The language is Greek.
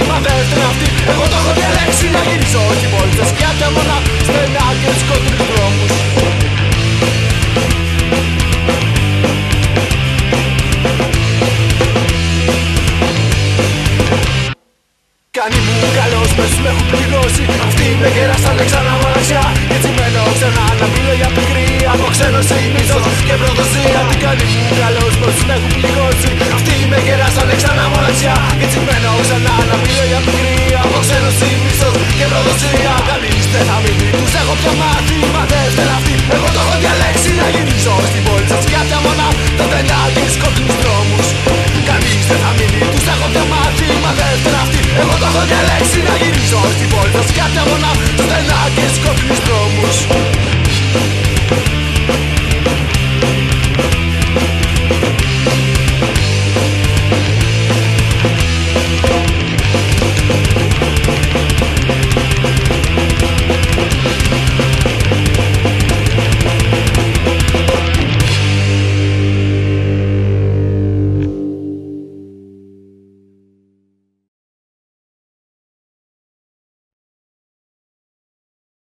μα δεν φταίνε αυτοί. Εγώ το έχω διαλέξει να γυρίσω στην πόλη σας και απ' τα μονά στενά και σκοτεινούς δρόμους. Κάνει μου καλός, πες με έχουν πληρώσει. Αυτοί με γεράσανε ξανά μοναξιά. Και έτσι μένω ξανά να μιλώ για πικρή. Από ξένωση, μίσος και προδοσία. Τι κάνει μου καλός, πες με έχουν πληρώσει. Αυτοί με γεράσανε ξανά μοναξιά. Και έτσι μένω ξανά να μιλώ για πικρή. Από ξένωση, μίσος και προδοσία. Κανείς δεν θα μείνει, τους έχω πια μάθει. Μα δεν φταίνε αυτοί, εγώ το έχω διαλέξει να γυρίσω στην πόλη σας και απ' τα μονά τα στενά και σκοτεινούς δρόμους. Κανείς δεν θα μείνει, τους έχω πια μάθει. Μα δεν φταίνε αυτοί, εγώ το έχω διαλέξει να γυρίσω στην πόλη σας και απ' τα μονά